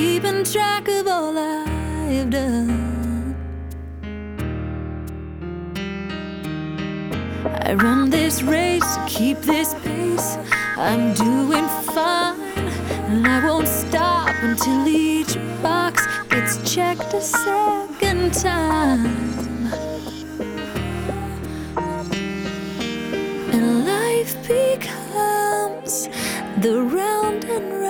keeping track of all I've done. I run this race to keep this pace. I'm doing fine, and I won't stop until each box gets checked a second time. And life becomes the round and